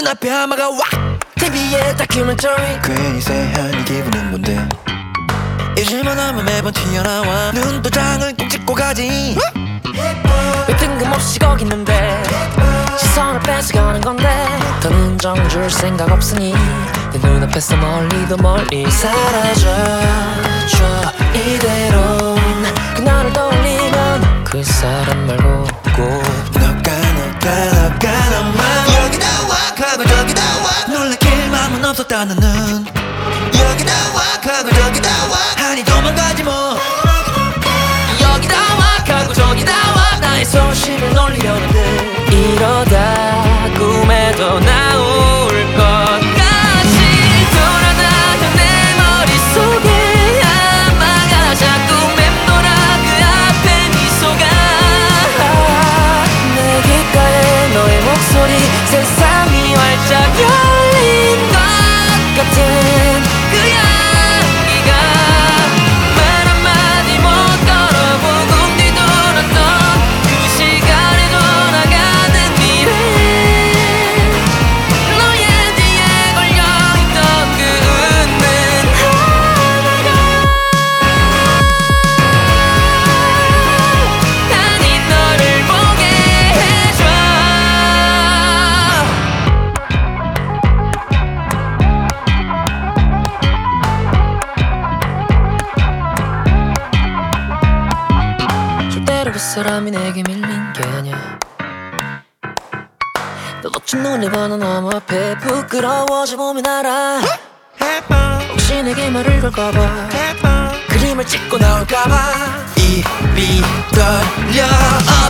눈앞에 하마가 와 TV에 다큐멘터리 괜히 쎄한 기분은 뭔데 잊을만 하면 매번 튀어나와 눈도장을 꼭 찍고 가지 왜 뜬금없이 거기 있는데 시선을 뺏어가는 건데 더는 정줄 생각 없으니 내 눈앞에서 멀리도 멀리 사라져줘 이대로 그날을 떠올리면 그 사람 말고 꼭 너가 너만 여기다 와 가고 저기다 와 놀래킬 마음은 없었다는 눈 여기다 와 가고 저기다 와 아니 도망가지 뭐 여기다 와 가고 저기다 와 나의 소식을 놀리려는데 이러다 꿈에도 나올 것 같이 돌아다녀 내 머릿속에 아마가 자꾸 맴돌아 그 앞에 미소가 내 귓가에 너의 목소리 세상이 활짝 열린 것 같은 그 향기가 말 한마디 못 걸어보고 뒤돌았던 그 시간에 돌아가는 미래 너의 뒤에 걸려있던 그 웃는 하나가 아니 너를 보게 해줘 절대로 그 사람이 내게 밀린 게 아니야 너 놓친 눈을 봐 너 너무 앞에 부끄러워져 보면 알아 혹시 내게 말을 걸까봐 그림을 찍고 나올까봐 입이 떨려